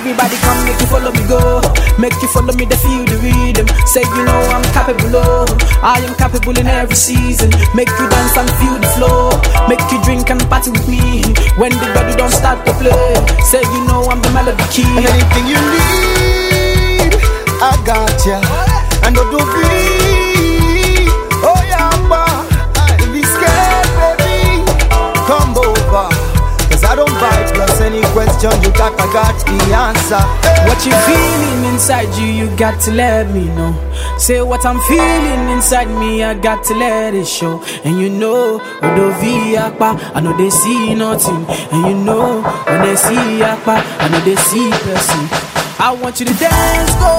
Everybody come, make you follow me go. Make you follow me, they feel the rhythm. Say you know I'm capable, oh. I am capable in every season. Make you dance and feel the flow. Make you drink and party with me. When the body don't start to play, say you know I'm the melody key. And anything you need, I got ya. And don't be, oh yeah, don't be scared, baby. Come over, 'cause I don't bite. Plus any question you got, I got the answer. What you feeling inside you, you got to let me know. Say what I'm feeling inside me, I got to let it show. And you know, I know they see nothing. And you know, when they see Akpa, I know they see person. I want you to dance, go.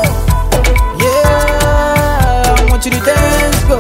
Yeah, I want you to dance, go.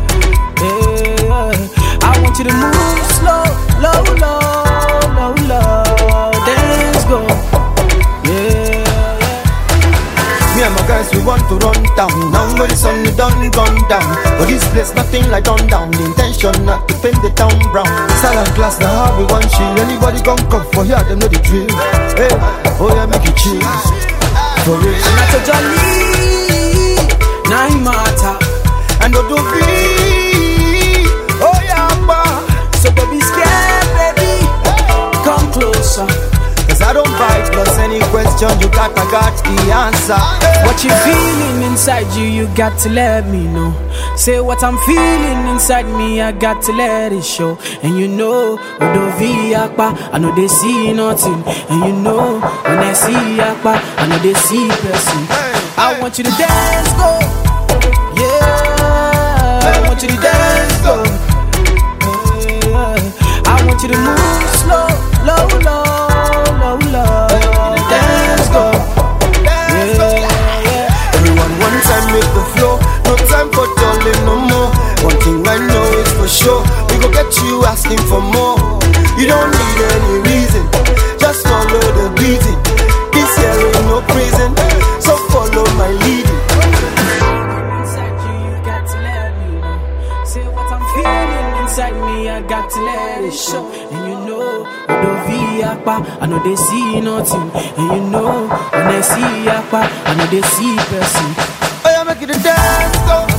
Yeah, I want you to move slow, low, low, low, low. Dance, go. Yeah. Me and my guys, we want to run down. Now when the sun is done, gone down. But this place, nothing like done down. The intention not to paint the town brown. Silent class, now how we want chill. Anybody come for here, them know the drill. Hey, oh yeah, make it chill. For real. And not a jolly, now he matter. And don't be, oh yeah, so don't be scared, baby. Come closer. 'Cause I don't bite, plus any question you got, I got the answer. What you feeling inside you, you got to let me know. Say what I'm feeling inside me, I got to let it show. And you know, I know they see nothing. And you know, when I see Akpa, I know they see person. I want you to dance, go. Yeah, I want you to dance, go. Yeah, I want you to move slow, low, low. Dance go, yeah. Everyone one time make the flow. No time for darling no more. One thing I know is for sure, we gon' get you asking for more. You don't need any reason, just follow the beating. This here ain't no prison, so follow my leading. Inside you got to let me know. Say what I'm feeling inside me, I got to let it show. And you know, I know they see nothing. And you know, when they see Akpa, I know they see person. Oh yeah, make it a dance go.